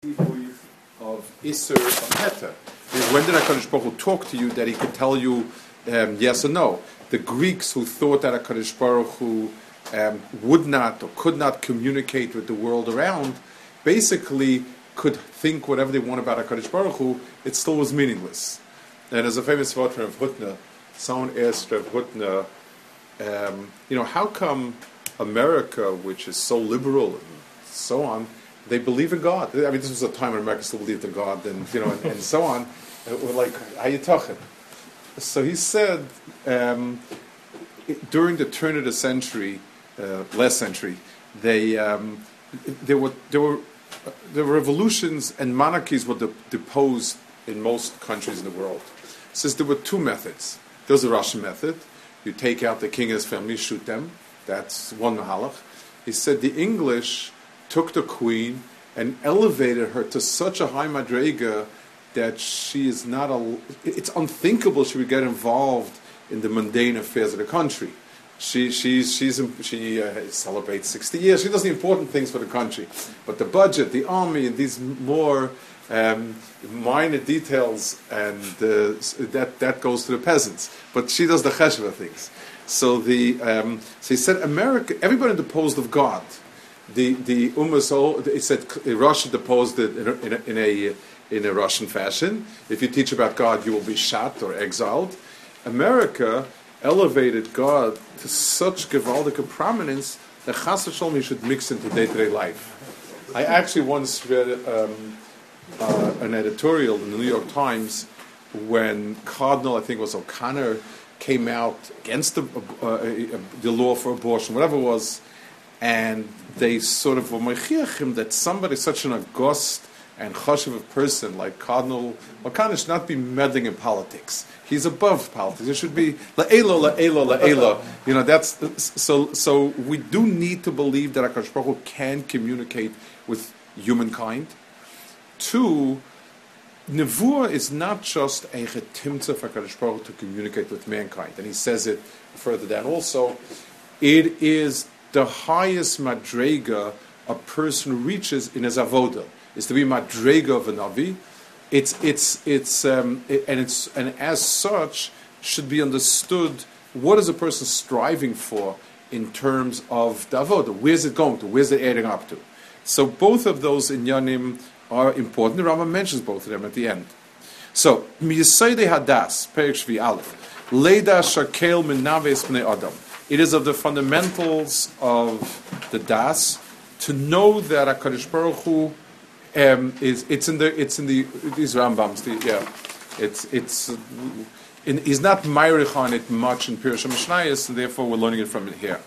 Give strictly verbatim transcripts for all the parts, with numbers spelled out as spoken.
of Isser of Heta. When did HaKadosh Baruch Hu talk to you that he could tell you um, yes or no? The Greeks who thought that HaKadosh Baruch Hu um, would not or could not communicate with the world around, basically could think whatever they want about HaKadosh Baruch Hu, it still was meaningless. And as a famous quote from Rav Hutner, someone asked Rav Hutner, um, you know, how come America, which is so liberal and so on, they believe in God? I mean, this was a time when America still believed in God, and you know, and, and so on. And we're like, how you talking? So he said, um, it, during the turn of the century, uh, last century, they um, there were there were uh, the revolutions and monarchies were de- deposed in most countries in the world. He says there were two methods. There's the Russian method. You take out the king and his family, shoot them. That's one mahalach. He said the English took the queen and elevated her to such a high madrega that she is not a. It's unthinkable she would get involved in the mundane affairs of the country. She she's she's she uh, celebrates sixty years. She does the important things for the country, but the budget, the army, and these more um, minor details, and uh, that that goes to the peasants. But she does the cheshva things. So the um, so he said America. Everybody deposed of God. The the Ummah, it said Russia deposed it in a, in, a, in a in a Russian fashion. If you teach about God, you will be shot or exiled. America elevated God to such gewaldige prominence that Chas v'Shalom he should mix into day-to-day life. I actually once read um, uh, an editorial in the New York Times when Cardinal, I think it was O'Connor, came out against the, uh, uh, the law for abortion, whatever it was. And they sort of were mechiachim that somebody such an august and chashuv person like Cardinal O'Connor should not be meddling in politics. He's above politics. It should be la'elo, la'elo, la'elo. You know, that's so. So we do need to believe that HaKadosh Baruch Hu can communicate with humankind. Two, nevuah is not just a chetimtza for HaKadosh Baruch Hu to communicate with mankind, and he says it further down also. It is the highest madrega a person reaches in his avoda is to be madrega of a navi. It's it's it's um, it, and it's and as such should be understood. What is a person striving for in terms of the avoda? Where's it going to? Where's it adding up to? So both of those inyanim are important. The Rambam mentions both of them at the end. So miyaseide hadas perek shvi aleph leida shakel min naves bnei adam. It is of the fundamentals of the das to know that HaKadosh Baruch Hu um, is. It's in the. It's in the. These Rambams. The, yeah, it's. It's. Uh, in, he's not myrich on it much in Pirush HaMishnayos, and therefore we're learning it from it here.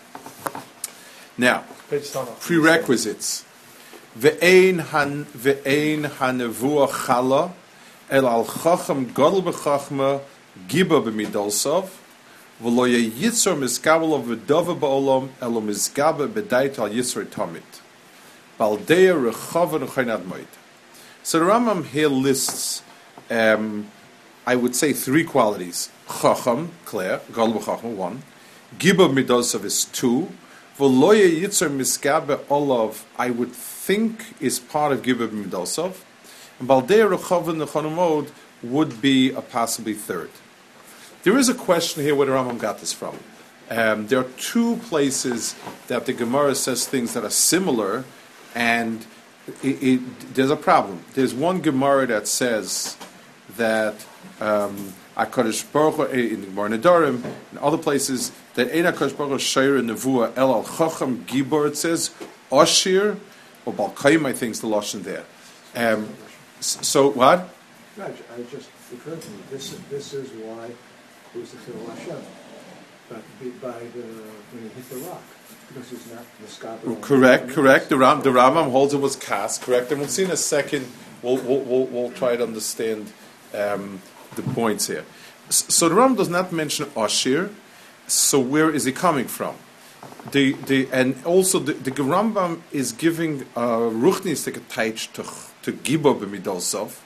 Now, prerequisites. Ve'ein han ve'ein hanevua chala el al chacham gadol b'chachma giba b'midolsav. V'lo yitzor miskabel of v'dova ba'olam elo miskabe b'dait al yitzor tamid. Baldeya rechava n'chaynad moed. So the Rambam here lists, um, I would say, three qualities. Chacham, clear, gadol b'chachma, one. Giba b'midolsav is two. V'lo yitzor miskabe olav, I would think, is part of Giba b'midolsav. And Baldeya rechava n'chaynad moed would be a possibly third. There is a question here where the Rambam got this from. Um, there are two places that the Gemara says things that are similar, and it, it, there's a problem. There's one Gemara that says that um, HaKadosh Baruch Hu, in the Gemara Nedarim, in other places, that Ein HaKadosh Baruch Hu Sheir Nevuah El Al Chacham Gibor, it says, Oshir, or Balkaim, I think is the Lashon there. Um, so, what? Raj, I just occurred to me, this, this is why was the Chil Hashem, but by the when he hit the rock, because he's not the Skabel. Correct, correct. The Ram, the Rambam holds it was cast. Correct, and we'll see in a second. We'll we'll we'll, we'll try to understand um, the points here. So the Rambam does not mention Ashir. So where is he coming from? The the and also the, the Rambam is giving a ruchnistic attach to to Gibo b'midolsav.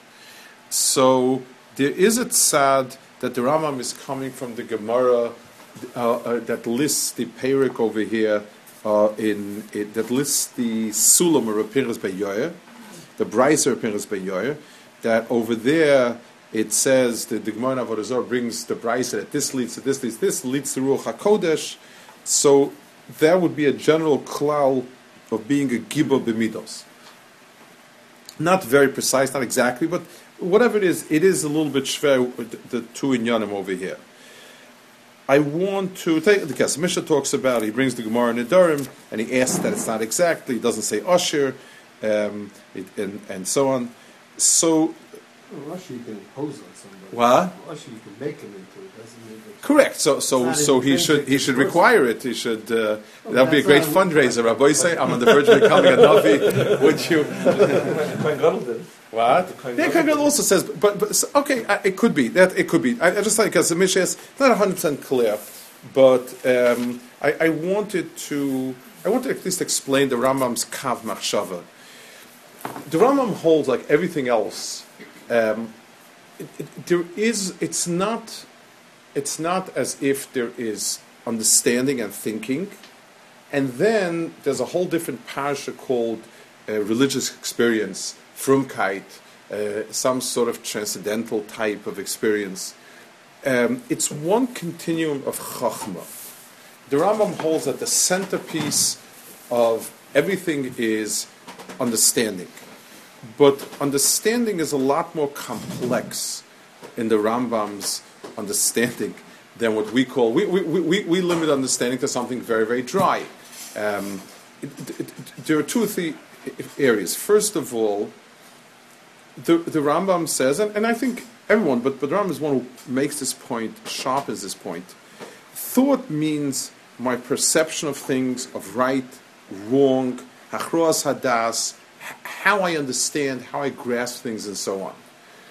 So there is a tzad that the Rambam is coming from the Gemara uh, uh, that lists the Perek over here uh, in it, that lists the Sulam or Rapiras by Yoyer, the Braiser Pinchas Ben Yair, that over there it says that the Gemara in Avodah Zarah brings the Braiser that this leads to this leads to this leads to Ruach HaKodesh. So that would be a general klal of being a gibor b'midos. Not very precise, not exactly, but whatever it is, it is a little bit shver, the, the two inyanim over here. I want to take the case. Mishnah talks about, he brings the Gemara in Nedarim, and he asks that it's not exactly, he doesn't say Asher, um, it, and, and so on. So, well, Rashi you can impose on somebody. What? Rashi you can make him into it. Doesn't mean that Correct. So, so, so he should he should require it. He should. Uh, well, that would be a great fundraiser. Rabbi say, I'm on the verge of becoming a navi. Would you? What? Yeah, Kohen Gadol also says, but, but okay, uh, it could be that it could be. I, I just like because the Mishnah is not one hundred percent clear, but um, I, I wanted to I wanted to at least explain the Rambam's Kav Machshava. The Rambam holds, like everything else, um, it, it, there is. It's not. It's not as if there is understanding and thinking, and then there's a whole different parasha called uh, religious experience, frumkeit, uh, some sort of transcendental type of experience. Um, it's one continuum of chachma. The Rambam holds that the centerpiece of everything is understanding. But understanding is a lot more complex in the Rambam's understanding than what we call, we, we, we, we limit understanding to something very, very dry. Um, it, it, it, there are two or three areas. First of all, the, the Rambam says, and, and I think everyone, but, but the Rambam is one who makes this point, sharpens this point. Thought means my perception of things, of right, wrong, hachroas hadas, how I understand, how I grasp things, and so on.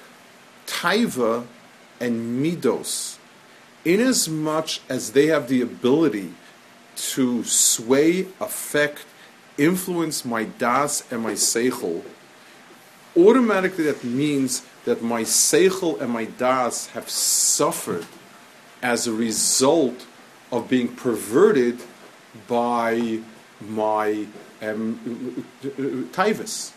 Taiva and midos, inasmuch as they have the ability to sway, affect, influence my das and my seichel, automatically that means that my seichel and my das have suffered as a result of being perverted by my um, taivas.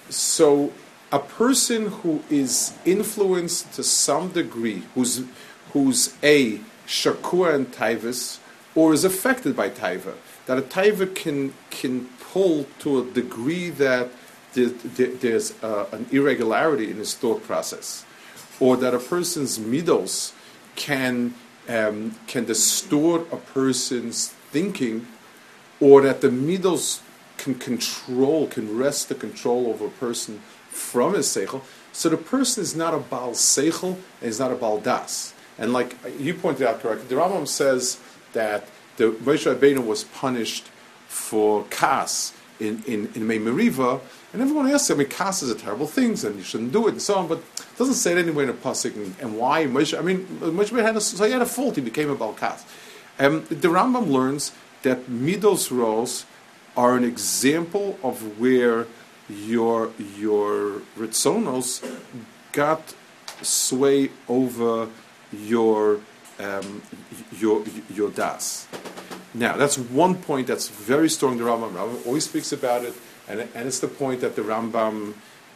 So a person who is influenced to some degree, who's who's a shakua and taivas, or is affected by taiva, that a taiva can can pull to a degree that there, there, there's uh, an irregularity in his thought process, or that a person's midos can um, can distort a person's thinking, or that the midos can control, can wrest the control over a person from his seichel. So the person is not a Baal seichel, and he's not a Baal das. And like you pointed out correctly, the Rambam says that the Moshe Rabbeinu was punished for kas in, in, in Mei Meriva, and everyone asks, I mean, kas is a terrible thing, and you shouldn't do it, and so on, but it doesn't say it anywhere in the Pasuk, and, and why Moshe, I mean, Moshe Rabbeinu had a, so he had a fault, he became a Baal kas. Um, the Rambam learns that midos roles are an example of where your your ritzonos got sway over your um, your your das. Now that's one point that's very strong. The Rambam, Rambam always speaks about it, and and it's the point that the Rambam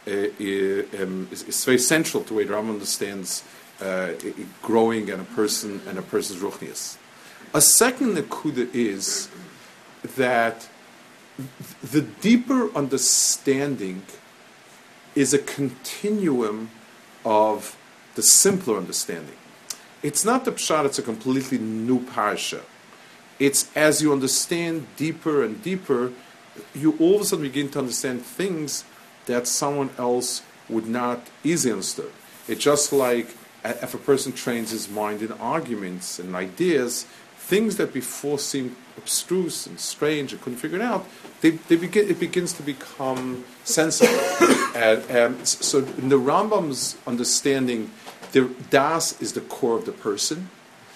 uh, um, is, is very central to the way the Rambam understands uh, growing and a person and a person's ruchnius. A second nekuda is that the deeper understanding is a continuum of the simpler understanding. It's not the pshat, it's a completely new parasha. It's as you understand deeper and deeper, you all of a sudden begin to understand things that someone else would not easily understand. It's just like if a person trains his mind in arguments and ideas, things that before seemed abstruse and strange and couldn't figure it out, they, they begin, it begins to become sensible. and, and so in the Rambam's understanding, the das is the core of the person.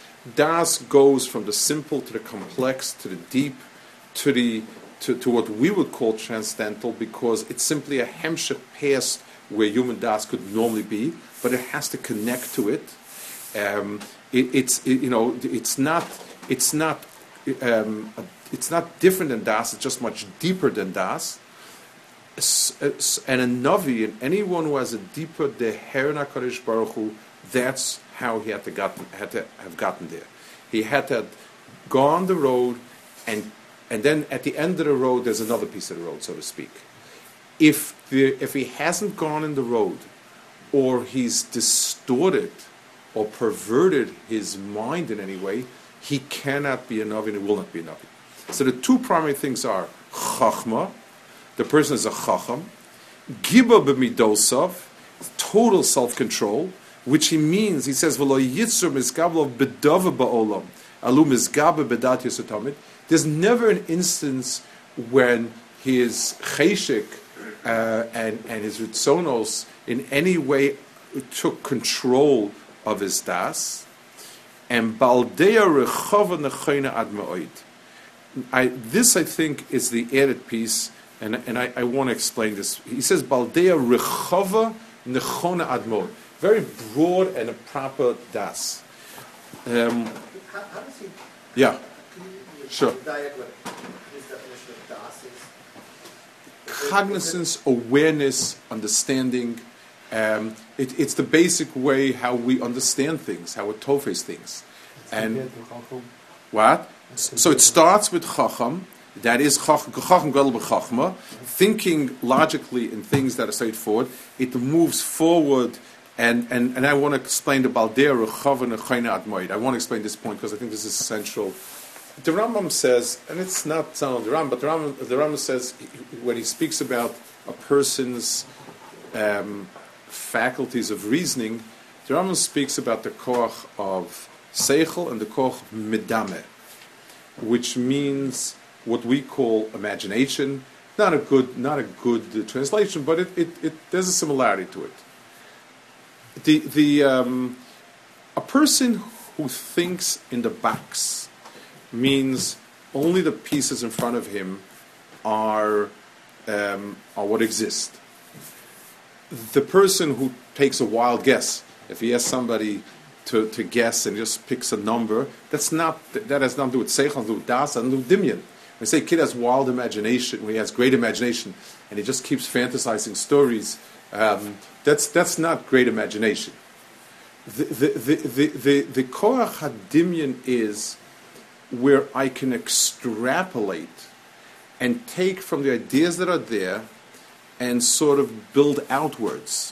Das goes from the simple to the complex to the deep to the to, to what we would call transcendental, because it's simply a hemshech past where human das could normally be, but it has to connect to it. Um, it it's it, you know it's not it's not um, it's not different than das. It's just much deeper than das. S- s- And a Navi, and anyone who has a deeper Deher HaKadosh Baruch Hu, that's how he had to, gotten, had to have gotten there. He had to have gone the road, and and then at the end of the road, there's another piece of the road, so to speak. If the, if he hasn't gone in the road, or he's distorted or perverted his mind in any way, he cannot be a Navi and he will not be a Navi. So the two primary things are Chachma, the person is a Chacham, Gibor b'midosav, total self-control, which he means, he says, V'lo yitzur mizgablo b'dava ba'olam, alu mizgabe b'dat yosotamid. There's never an instance when his cheshik uh, and, and his ritzonos in any way took control of his das. And baldea rechava nechayna ad ma'oid. I, this, I think, is the added piece, and, and I, I want to explain this. He says, Baldea rechava nechona ad ma'oid. Very broad and a proper das. Um, how, how does he... yeah. Can you Sure. diet what his definition of das is? Cognizance, awareness, understanding. Um, it, it's the basic way how we understand things, how we tofes things. And what? So it starts with Chacham, that is Chacham Gadol b'Chachma, thinking logically in things that are straightforward. It moves forward, and, and, and I want to explain the Baldea Rechav and Chayna Admoid. I want to explain this point because I think this is essential. The Rambam says, and it's not sound of the Rambam, but the Rambam, the Rambam says, when he speaks about a person's um, faculties of reasoning, the Rambam speaks about the koach of seichel and the koach medame, which means what we call imagination. Not a good, not a good uh, translation, but it, it, it there's a similarity to it. The the um, a person who thinks in the box means only the pieces in front of him are um, are what exist. The person who takes a wild guess, if he asks somebody to, to guess and just picks a number, that's not that has nothing to do with seichel, do with das, and do with dimyan. When we say a kid has wild imagination, when he has great imagination, and he just keeps fantasizing stories, um, that's that's not great imagination. The the the the the, the koach hadimyan is where I can extrapolate and take from the ideas that are there and sort of build outwards.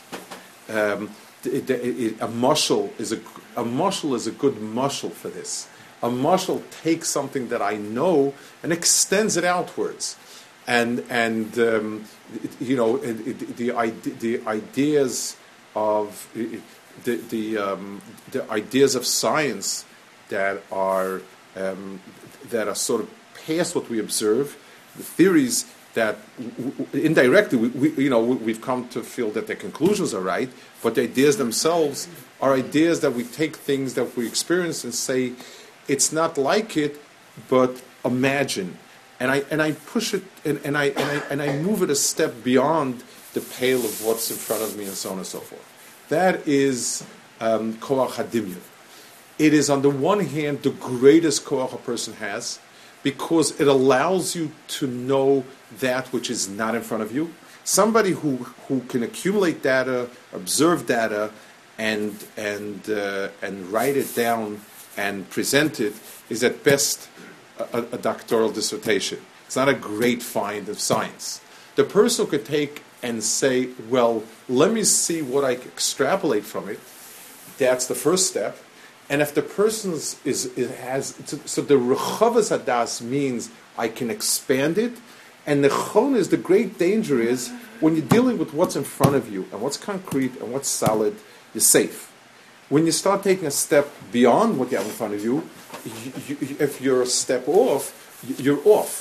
Um, it, it, it, a mushal is a a mushal is a good mushal for this. A mushal takes something that I know and extends it outwards, and and um, it, you know it, it, the the ideas of the the um, the ideas of science that are um, that are sort of past what we observe, the theories that w- w- indirectly we, we you know we've come to feel that their conclusions are right, but the ideas themselves are ideas that we take things that we experience and say, it's not like it, but imagine. And I and I push it and, and I and I and I move it a step beyond the pale of what's in front of me and so on and so forth. That is um, koach hadimyon. It is on the one hand the greatest koach a person has, because it allows you to know that which is not in front of you. Somebody who, who can accumulate data, observe data, and and uh, and write it down and present it is at best a, a doctoral dissertation. It's not a great find of science. The person who could take and say, well, let me see what I can extrapolate from it, that's the first step. And if the person is, is, has, so the rechavas hadas means I can expand it, and the chon is, the great danger is, when you're dealing with what's in front of you, and what's concrete, and what's solid, you're safe. When you start taking a step beyond what you have in front of you, you, you if you're a step off, you're off.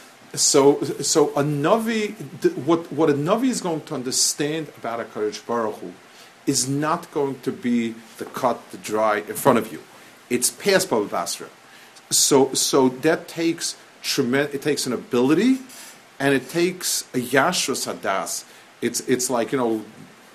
So, so a Navi, what, what a Navi is going to understand about HaKadosh Baruch Hu is not going to be the cut, the dry in front of you. It's past Baba Basra. So, so that takes tremendous. It takes an ability, and it takes a yashras hadas. It's it's like, you know,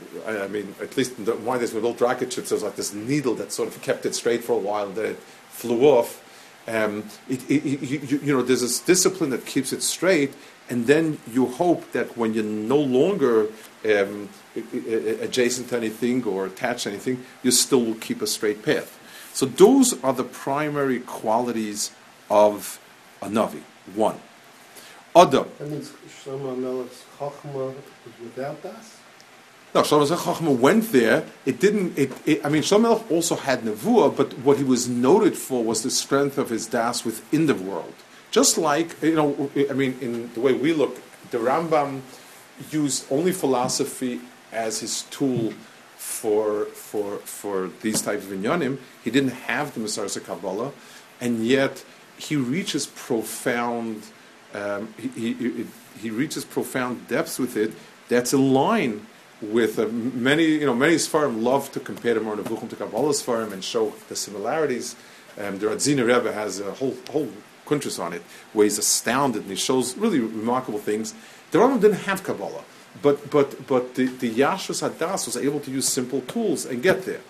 I mean, at least in the one days with old rocket ships, there was like this needle that sort of kept it straight for a while, and then it flew off. Um, it, it, it, you, you know, there's this discipline that keeps it straight, and then you hope that when you're no longer um, adjacent to anything or attached to anything, you still will keep a straight path. So those are the primary qualities of a Navi. One. Adam. That means Shlomo Melech's Chachma was without Das? No, Shlomo Chachma went there. It didn't. It, it, I mean, Shlomo Melech also had nevuah, but what he was noted for was the strength of his das within the world. Just like, you know, I mean, in the way we look, the Rambam used only philosophy as his tool for for for these types of inyanim. He didn't have the Masaras Kabbalah, and yet he reaches profound. Um, he, he he reaches profound depths with it. That's in line with uh, many, you know, many Sfarim love to compare the Moreh Nevuchim to Kabbalah Sfarim and show the similarities. Um, the Radziner Rebbe has a whole whole kuntres on it where he's astounded and he shows really remarkable things. The Rambam didn't have Kabbalah, but but but the, the Yashus Hadas was able to use simple tools and get there.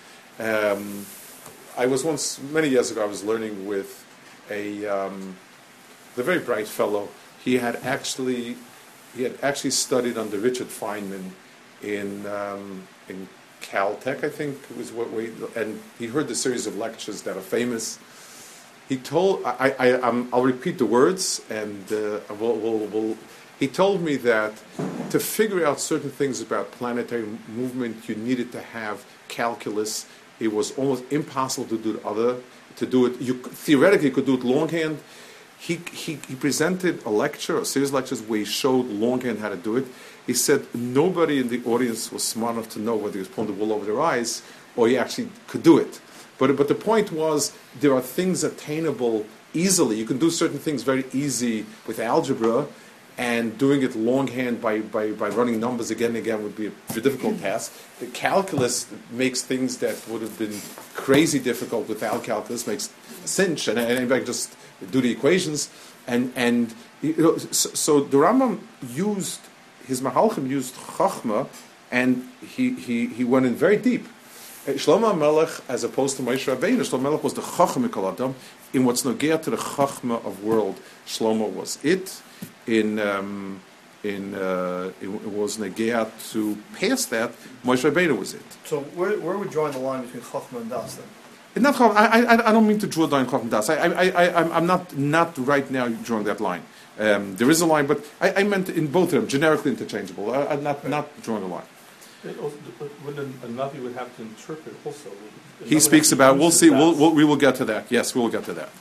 Um, I was once, many years ago, I was learning with a um, the very bright fellow. He had actually he had actually studied under Richard Feynman in um, in Caltech, I think it was what we, and he heard the series of lectures that are famous. He told I, I I'm, I'll repeat the words, and uh, we'll, we'll, we'll, he told me that to figure out certain things about planetary movement, you needed to have calculus. It was almost impossible to do it other to do it. You theoretically could do it longhand. He, he he presented a lecture, a series of lectures where he showed longhand how to do it. He said nobody in the audience was smart enough to know whether he was pulling the wool over their eyes or he actually could do it. But but the point was there are things attainable easily. You can do certain things very easy with algebra, and doing it longhand by, by, by running numbers again and again would be a very difficult task. The calculus makes things that would have been crazy difficult without calculus, makes a cinch, and, and anybody can just do the equations. And and you know, so, so the Rambam used, his Mahalchim used Chachma, and he, he, he went in very deep. Shlomo Melech, as opposed to Moshe Rabbeinu, Shlomo Melech was the Chacham Mikol Adam. In what's nogea to the Chachma of world, Shlomo was it. In um, in uh, it, it was negea to pass that, Moshe Rabbeinu was it. So where where are we drawing the line between Chachma and Das then? It's not, I, I I don't mean to draw down Chachma and Das. I I I I'm, I'm not not right now drawing that line. Um, there is a line, but I, I meant in both of them generically interchangeable. I, I'm not not drawing a line. It also, when a, a Navi would have to interpret also. He speaks about. We'll see. We'll, we'll, we will get to that. Yes, we will get to that.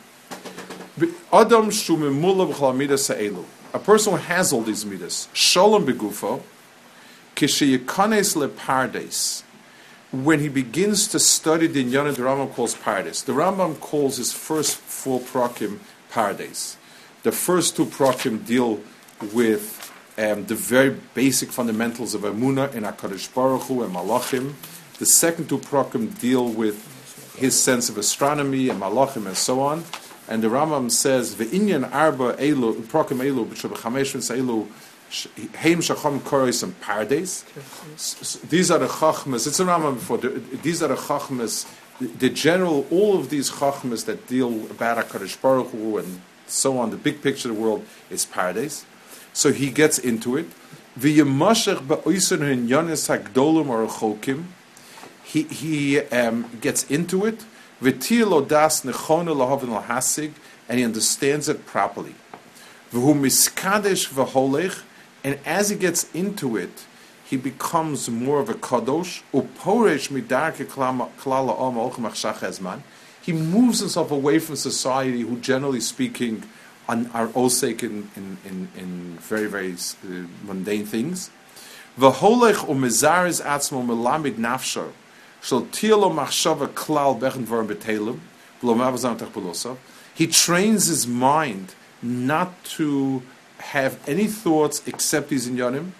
Adam shumimula v'chalamida se'elu. A person who has all these midas, shalom begufo, kishiyikanes lepardes. When he begins to study the inyanim, the Rambam calls pardes. The Rambam calls his first four prakim pardes. The first two prakim deal with um, the very basic fundamentals of Emunah in HaKadosh Baruch Hu and Malachim. The second two prakim deal with his sense of astronomy and Malachim and so on. And the Rambam says, "Ve'inyan arba elu prakim elu b'shabachameshvins elu heim shacham koros and pardes." These are the chachmas. It's a Rambam before. These are the chachmas. The general, all of these chachmas that deal about HaKadosh Baruch Hu and so on. The big picture of the world is pardes. So he gets into it. V'yemashach ba'oisen hinyanis hagdolim or chokim. He he um, gets into it. V'tilo das nechona lahavin lahasig, and he understands it properly. V'hu miskadesh v'holech, and as he gets into it, he becomes more of a kadosh. Uporesh midarke klala om olchem achshach ezman. He moves himself away from society, who generally speaking are osek in, in, in, in very, very uh, mundane things. V'holech u'mezares atzmo melamid nafshar shel tilo machshava klal bechen dvarim betelim v'lo mavazam tach belosav. He trains his mind not to have any thoughts except these inyanim.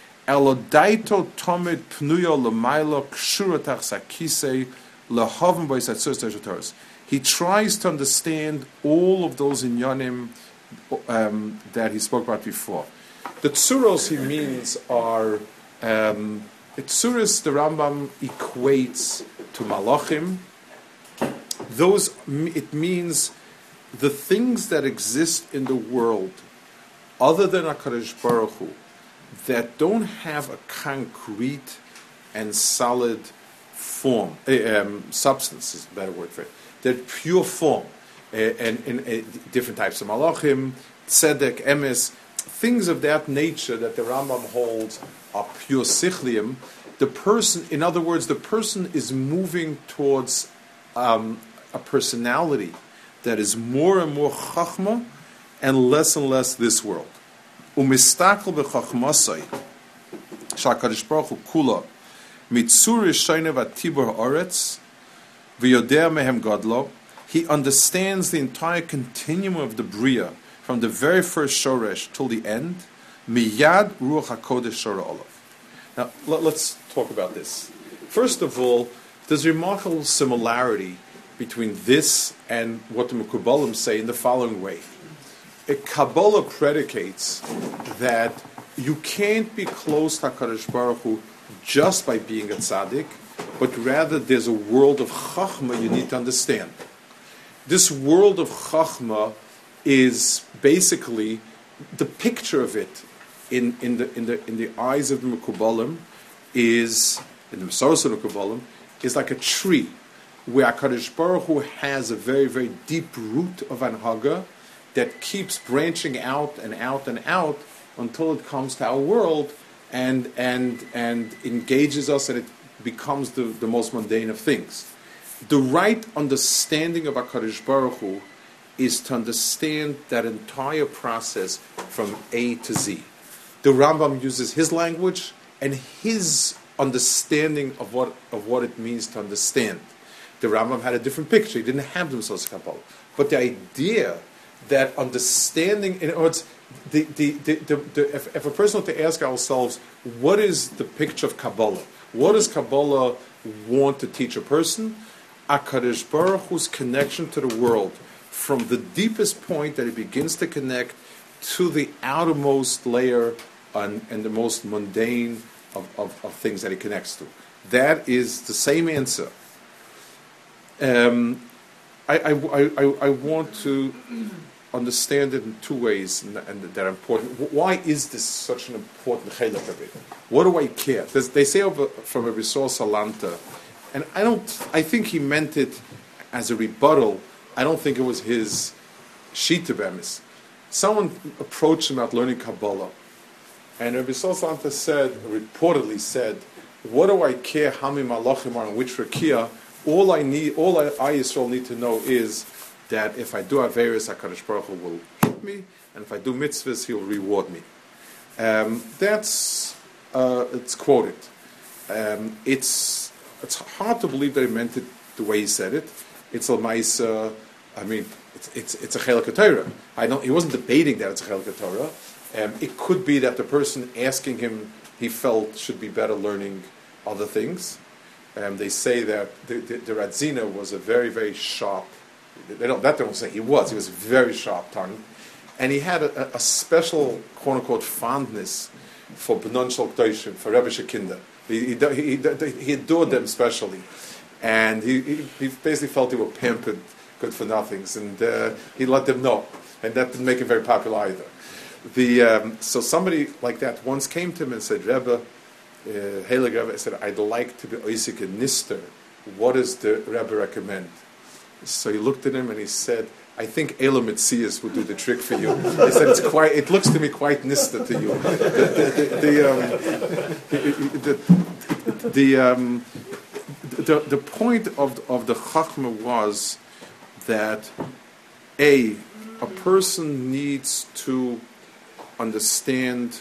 Elodaito tomid pnuyo l'maylo kshura tach sakisei lehavim b'yisatzur tejotaros. He tries to understand all of those inyanim um, that he spoke about before. The tsuros he means are um, the tsuros the Rambam equates to malachim. Those it means the things that exist in the world, other than HaKadosh Baruch Hu, that don't have a concrete and solid form, uh, um, substance is a better word for it. They're pure form, uh, and, and uh, different types of malachim, tzedek, emes, things of that nature that the Rambam holds are pure sichlium. The person, in other words, the person is moving towards um, a personality that is more and more chachma and less and less this world. Umistakel b'chachmasai, shakadosh baruch hu kula, mitzur yishayne v'tibur haaretz, v'yodea mehem gadlo. He understands the entire continuum of the bria, from the very first shoresh till the end. Miyad ruach hakodesh shora olav. Now let, let's talk about this. First of all, there's a remarkable similarity between this and what the Mekubalim say in the following way. A Kabbalah predicates that you can't be close to HaKadosh Baruch Hu just by being a tzaddik, but rather there's a world of chachma you need to understand. This world of chachma is basically the picture of it in, in the in the in the eyes of the Mekubalim is in the Masoros of the Mekubalim is like a tree where HaKadosh Baruch Hu has a very very deep root of anhaga that keeps branching out and out and out until it comes to our world and and and engages us, and it becomes the, the most mundane of things. The right understanding of HaKadosh Baruch Hu is to understand that entire process from A to Z. The Rambam uses his language and his understanding of what of what it means to understand. The Rambam had a different picture. He didn't have the Masos Kabbalah. But the idea that understanding, in other words, the, the, the, the, the, if, if a person were to ask ourselves, what is the picture of Kabbalah? What does Kabbalah want to teach a person? HaKadosh Baruch Hu's connection to the world, from the deepest point that it begins to connect to the outermost layer and, and the most mundane of, of, of things that it connects to. That is the same answer. Um, I, I, I, I want to understand it in two ways, and, and that are important. Why is this such an important chelek of it? What do I care? There's, they say over, from a Risor Salanta, and I don't. I think he meant it as a rebuttal. I don't think it was his shita bemis. Someone approached him about learning Kabbalah, and Rabbi Salanta said, reportedly said, "What do I care how many malachim are in which rakia? All I need, all I, I Yisrael need to know is that if I do averos, HaKadosh Baruch Hu will hit me, and if I do mitzvahs, He'll reward me." Um, that's uh, it's quoted. Um, it's it's hard to believe that he meant it the way he said it. It's a nice. Uh, I mean, it's it's it's a chelek Torah. I don't. He wasn't debating that it's a chelek Torah. Um, it could be that the person asking him, he felt, should be better learning other things. Um, they say that the, the, the Radzina was a very, very sharp, they don't, that they don't say he was, he was very sharp tongue. And he had a, a special, quote unquote, fondness for B'non Shel K'doshim, for Rebbe Shekinda. He, he, he, he adored them specially. And he, he, he basically felt they were pampered, good for nothings. And uh, he let them know. And that didn't make him very popular either. The, um, so somebody like that once came to him and said, Rebbe, Uh, Heilig Rebbe said, I'd like to be Oisik and Nister. What does the Rebbe recommend? So he looked at him and he said, I think Elam Mitzias would do the trick for you. He said, it's quite, it looks to me quite Nister to you. The, the, the, the, um, the, the, um, the, the point of, of the Chachma was that, A, a person needs to understand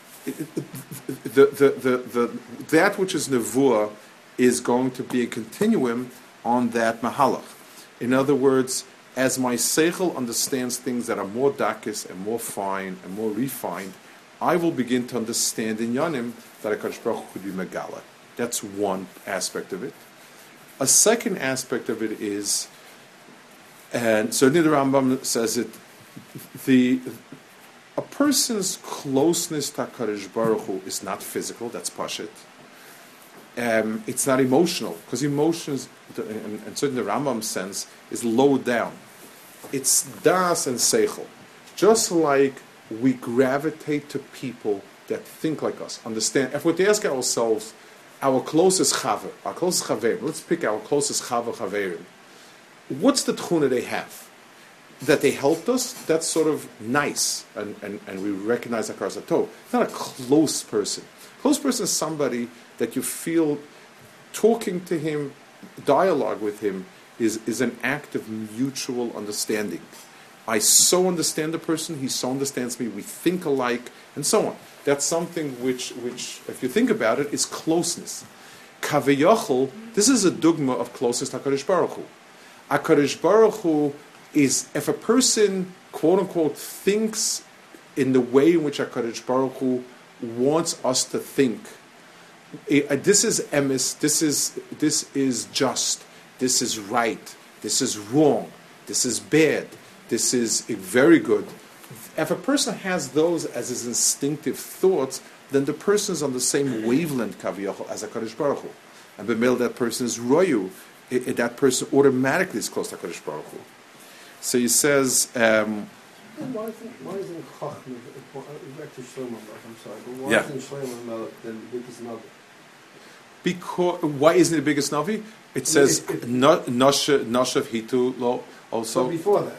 The, the, the, the, that which is nevuah is going to be a continuum on that mahalach. In other words, as my seichel understands things that are more dakis and more fine and more refined, I will begin to understand in Yanim that HaKadosh Baruch Hu could be Megala. That's one aspect of it. A second aspect of it is, and certainly the Rambam says it, the a person's closeness to HaKadosh Baruch Hu is not physical, that's pashit. Um, it's not emotional, because emotions, and, and certainly the Rambam sense, is low down. it's das and seichel. Just like we gravitate to people that think like us, understand. If we were to ask ourselves, our closest chaver, our closest chaver, let's pick our closest chaver chaverim. What's the tchuna they have? That they helped us, that's sort of nice, and, and, and we recognize that as a toe. It's not a close person. Close person is somebody that you feel talking to him, dialogue with him, is, is an act of mutual understanding. I so understand the person, he so understands me, we think alike, and so on. That's something which, which if you think about it, is closeness. Kaviyachol, this is a dogma of closeness to HaKadosh Baruch Hu. HaKadosh Baruch Hu is, if a person, quote unquote, thinks in the way in which HaKadosh Baruch Hu wants us to think, it, this is emes, this is, this is just, this is right, this is wrong, this is bad, this is very good. If a person has those as his instinctive thoughts, then the person is on the same wavelength, kaviyachol, as HaKadosh Baruch Hu. And b'mil, that person is royu, it, it, that person automatically is close to HaKadosh Baruch Hu. So he says, um, why isn't, why isn't Chachma, back to Shlomo Melech, I'm sorry, but why Yeah. isn't Shlomo Melech then the biggest Navi? because, why isn't it the biggest Navi? It says, It- it- no- Noshav Hitu lo also. So before that,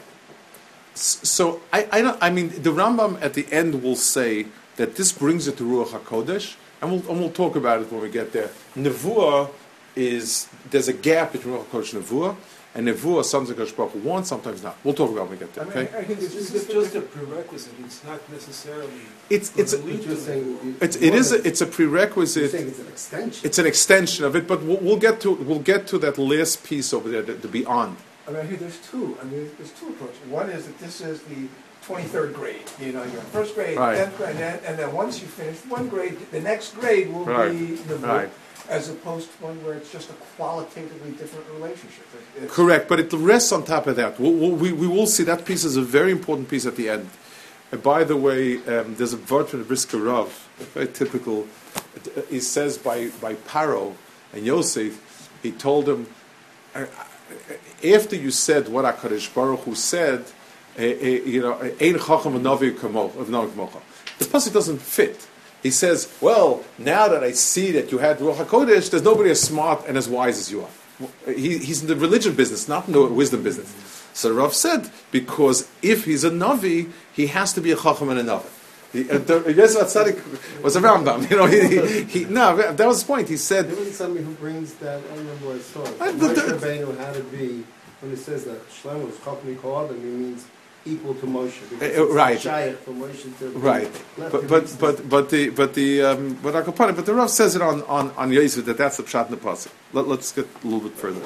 So I, I don't. I mean, the Rambam at the end will say that this brings it to Ruach Hakodesh, and we'll and we'll talk about it when we get there. Nevuah is there's a gap between Ruach Hakodesh and Nevuah, and Nevuah sometimes HaKadosh Baruch Hu wants, sometimes not. We'll talk about it when we get I there. mean, Okay? I think This it's is just a prerequisite, it's not necessarily. It's it's for the lead you're to saying... the- you- it's it is a, it's a You're prerequisite. saying it's an extension. It's an extension of it, but we'll, we'll get to we'll get to that last piece over there, the, the beyond. I mean, here, there's two, I mean, there's two approaches. One is that this is the twenty-third grade, you know, you're in first grade, Right. tenth grade, and then, and then once you finish one grade, the next grade will Right. be the Right. as opposed to one where it's just a qualitatively different relationship. It- it's- Correct, but it rests on top of that. We'll, we'll, we, we will see that piece is a very important piece at the end. And by the way, um, there's a word from the Brisker Rav, very typical. He says by, by Paro and Yosef, he told him, uh, after you said what HaKadosh Baruch Hu said, uh, uh, you know, Ein Chacham v'Navi Kamocha. The pasuk doesn't fit. He says, well, now that I see that you had Ruach HaKodesh, there's nobody as smart and as wise as you are. He, he's in the religion business, not in the wisdom business. So Rav said, because if he's a Navi, he has to be a Chacham and a Navi. Yosef Atzadik was a Rambam. You know, he, he, he, no, that was his point. He said, There was somebody who brings that, I remember I saw it. I- Moshe the- the- Rabbeinu had to be, when it says that Shlomo is Chachmi Kod, and he means equal to Moshe. because Uh, it's right. Shaykh for Moshe to be right, left but to but be- but but the but the um, but I could put it, but the Rav says it on on on Yosef that that's the pshat in the pasuk. Let, let's get a little bit further.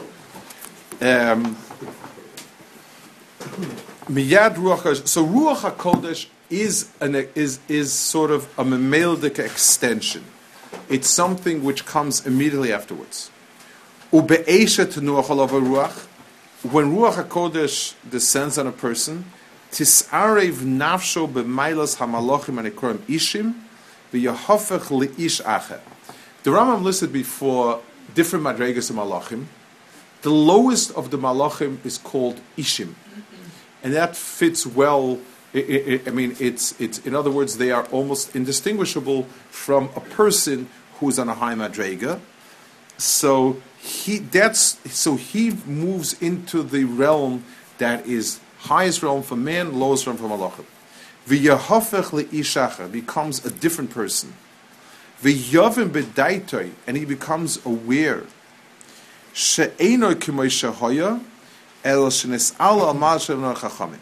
Um, Miyad Ruach HaKodesh. So Ruach HaKodesh is an is is sort of a memeldik extension. It's something which comes immediately afterwards. Ube'esha tenuach alav ruach. When Ruach HaKodesh descends on a person, tisarev nafsho b'mailas hamalachim anikroim ishim v'yahofech leish acher. The Rambam listed before different madregas of malachim. The lowest of the malachim is called ishim, and that fits well. I, I, I mean, it's it's in other words, they are almost indistinguishable from a person who's on a high madrega. So he that's so he moves into the realm that is highest realm for man, lowest realm for malachim. V'yahofech leishacha becomes a different person. V'yavim b'daitoi, and he becomes aware. She'eno k'moi shehoya el shenes'al al mal she'v'nor chachamim.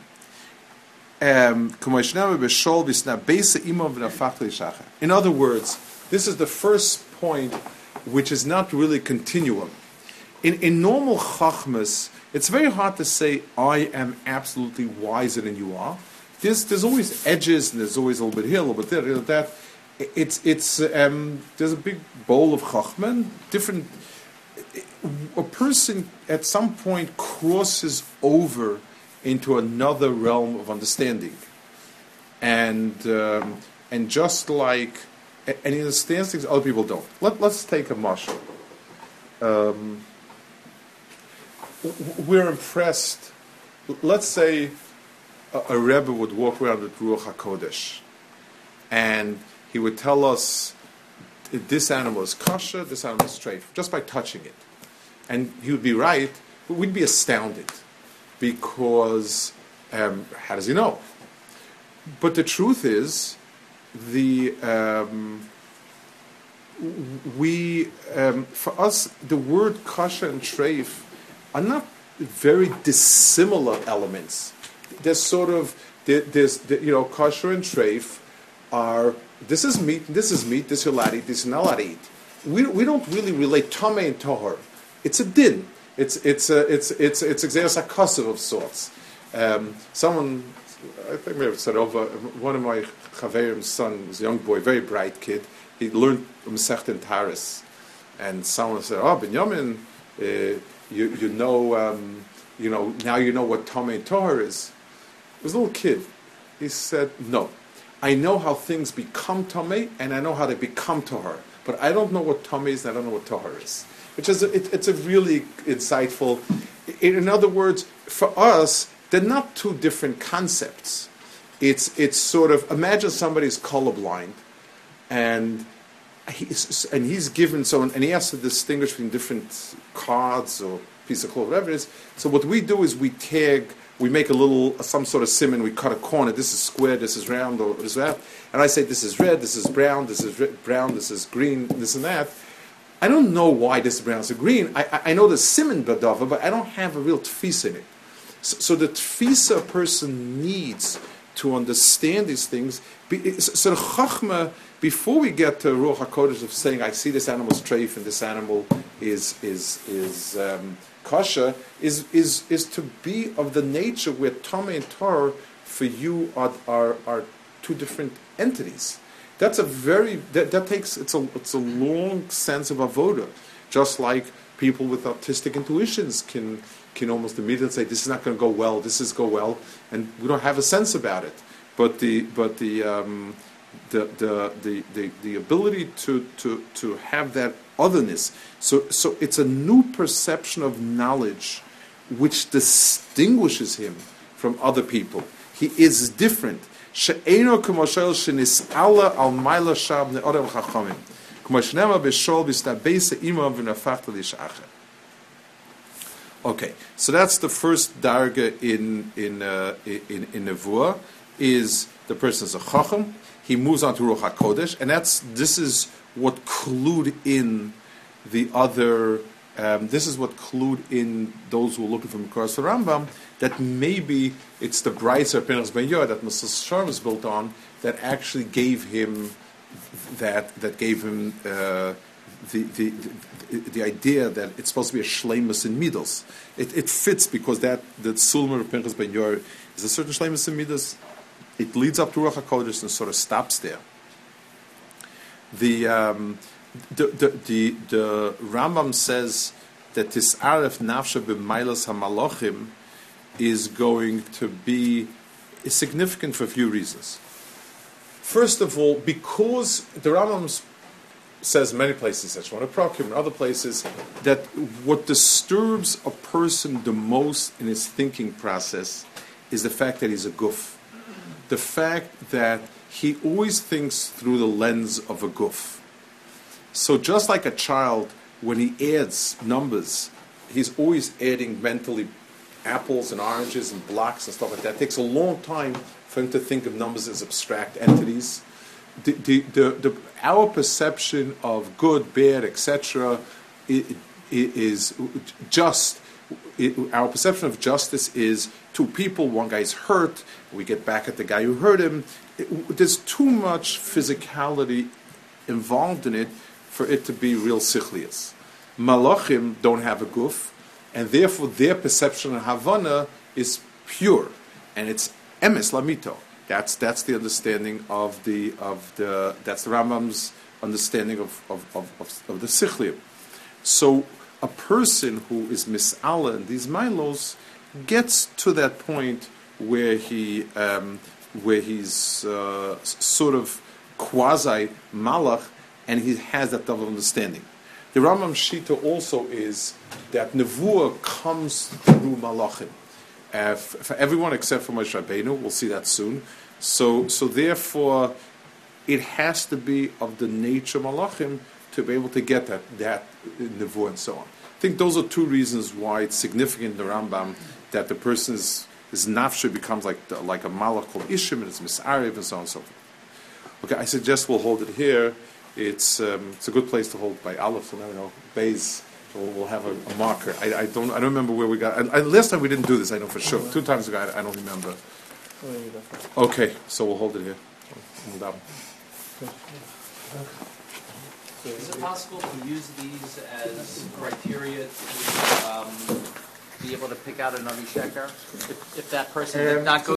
K'moi shnei b'shol v'sna beisa imam v'nafach leishacha. In other words, this is the first point which is not really continuum. In, in normal chachmas, it's very hard to say, I am absolutely wiser than you are. There's, there's always edges, and there's always a little bit here, a little bit there, a little bit that. It's, it's, um, there's a big bowl of chachma, different... A person at some point crosses over into another realm of understanding. And, um, and just like... And he understands things other people don't. Let, let's take a mashal. Um, we're impressed let's say a, a Rebbe would walk around with Ruach HaKodesh, and he would tell us this animal is kosher, this animal is treif, just by touching it. And he would be right, but we'd be astounded, because um, how does he know? But the truth is, the um, we um, for us the word kosher and treif are not very dissimilar elements. There's sort of there, there's there, you know kosher and treif are this is meat, this is meat, this you're allowed to eat, this you're not allowed to eat. We we don't really relate tameh and tahor. It's a din. It's it's a it's it's it's exeris hakosov of sorts. Um, someone, I think we have said over one of my chaverim's son was a young boy, very bright kid. He learned Masechta in Taris, and someone said, "Oh, Binyamin, uh, you you know um, you know now you know what tameh and tahor is." He was a little kid. He said, "No, I know how things become tameh, and I know how they become tahor, but I don't know what tameh is, and I don't know what tahor is." Which is a, it, it's a really insightful. In, in other words, for us, they're not two different concepts. It's it's sort of imagine somebody's colorblind, and he's and he's given so and he has to distinguish between different cards or piece of cloth, whatever it is. So what we do is we tag, we make a little some sort of sim, and we cut a corner. This is square, this is round, or this is that. And I say this is red, this is brown, this is red, brown, this is green, this and that. I don't know why this is brown or green. I, I know the siman badava, but I don't have a real tfisa in it. So, so the tfisa a person needs to understand these things. So the chachma, before we get to Ruach HaKodesh of saying, I see this animal's treif and this animal is is is um, kosher, is is is to be of the nature where tameh and tahor for you are are are two different entities. That's a very that, that takes it's a it's a long sense of avoda, just like people with artistic intuitions can can almost immediately say this is not going to go well, this is go well, and we don't have a sense about it. But the but the um, the, the the the the ability to to to have that otherness, so so it's a new perception of knowledge, which distinguishes him from other people. He is different. She'eno k'moshel shenis'ala al mayla shab ne'orev chachamim k'moshnema b'shol b'stabeisa imam v'nafachta l'sh'acher. Okay, so that's the first darga in in uh, in in nevuah. Is the person is a chacham. He moves on to Ruach HaKodesh, and that's this is what clued in the other. Um, this is what clued in those who are looking for Mikoros Rambam, that maybe it's the Brayser Pinchas Ben Yair that Mister Sharm is built on that actually gave him that that gave him uh, the, the, the the idea that it's supposed to be a shleimus in midos. It, it fits because that the Sulmer of Pinchas Ben Yair is a certain shleimus in midos. It leads up to Ruach HaKodesh and sort of stops there. The um, The, the, the, the Rambam says that this Aref Nafsha b'Mailas HaMalochim is going to be is significant for a few reasons. First of all, because the Rambam says many places, such one Prokim and other places, that what disturbs a person the most in his thinking process is the fact that he's a guf. The fact that he always thinks through the lens of a guf. So just like a child, when he adds numbers, he's always adding mentally apples and oranges and blocks and stuff like that. It takes a long time for him to think of numbers as abstract entities. The, the, the, the, our perception of good, bad, et cetera is just. It, our perception of justice is two people, one guy's hurt, we get back at the guy who hurt him. It, there's too much physicality involved in it for it to be real sichlius. Malachim don't have a guf, and therefore their perception of Havana is pure, and it's emes lamito. That's that's the understanding of the of the that's the Rambam's understanding of of of, of, of the sichlium. So a person who is misala in these milos gets to that point where he um, where he's uh, sort of quasi malach, and he has that level of understanding. The Rambam Shita also is that nevuah comes through malachim. uh, f- for everyone except for Moshe Rabbeinu. We'll see that soon. So, so therefore, it has to be of the nature of malachim to be able to get that that nevuah and so on. I think those are two reasons why it's significant in the Rambam that the person's his nafshe becomes like the, like a malach called ishim and it's misarev and so on and so forth. Okay, I suggest we'll hold it here. It's um, it's a good place to hold by Aleph. So now we know Bays. We'll, we'll have a, a marker. I, I don't I don't remember where we got. I, I, last time we didn't do this. I know for sure. Two times ago, I, I don't remember. Okay, so we'll hold it here. Is it possible to use these as criteria to um, be able to pick out an Avi Sheker? If, if that person did not go